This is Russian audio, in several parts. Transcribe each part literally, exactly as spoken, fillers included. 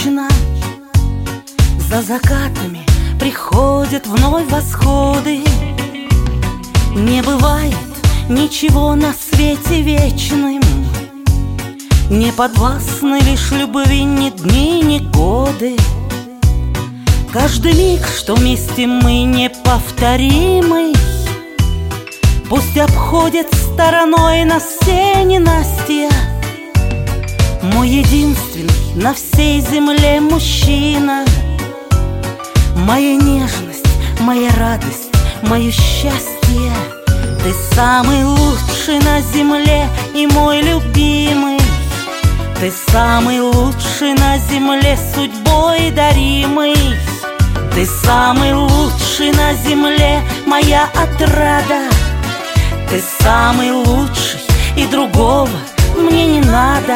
вечно. За закатами приходят вновь восходы. Не бывает ничего на свете вечным, не подвластны лишь любви ни дни, ни годы. Каждый миг, что вместе мы, неповторимый. Пусть обходит стороной нас все ненастья. Мой единственный на всей земле мужчина. Моя нежность, моя радость, мое счастье. Ты самый лучший на земле и мой любимый. Ты самый лучший на земле, судьбой даримый. Ты самый лучший на земле, моя отрада. Ты самый лучший, и другого мне не надо.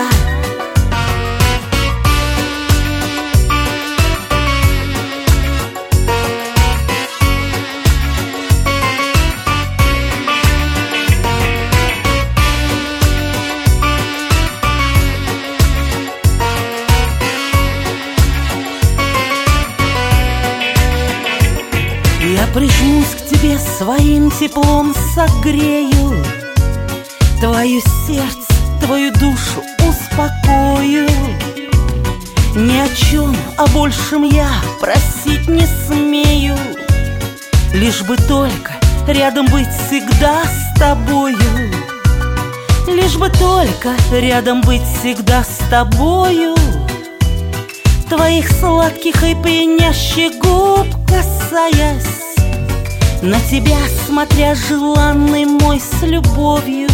Я прижмусь к тебе, своим теплом согрею. Твое сердце, твою душу успокою. Ни о чем, о большем я просить не смею. Лишь бы только рядом быть всегда с тобою. Лишь бы только рядом быть всегда с тобою. Твоих сладких и пьянящих губ касаясь, на тебя смотря, желанный мой, с любовью.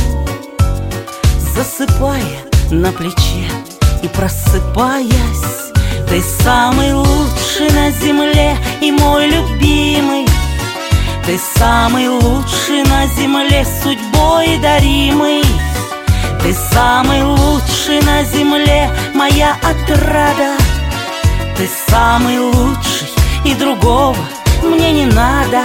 Засыпая на плече и просыпаясь, ты самый лучший на земле и мой любимый. Ты самый лучший на земле, судьбой даримый. Ты самый лучший на земле, моя отрада. Ты самый лучший, и другого мне не надо.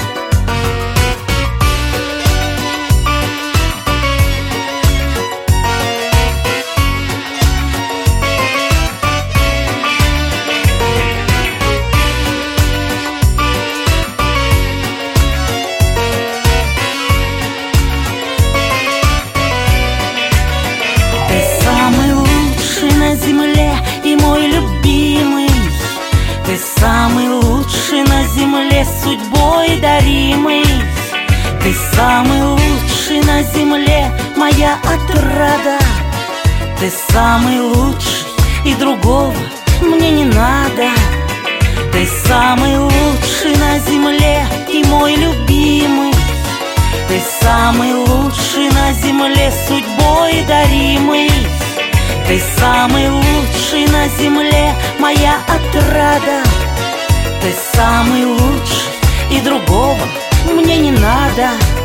Ты самый лучший на земле и мой любимый. Ты самый лучший на земле, судьбой даримый. Ты самый лучший на земле, моя отрада. Ты самый лучший, и другого мне не надо. Ты самый лучший на земле и мой любимый. Ты самый лучший на земле, судьбой даримый. Ты самый лучший на земле, моя отрада. Ты самый лучший, и другого мне не надо.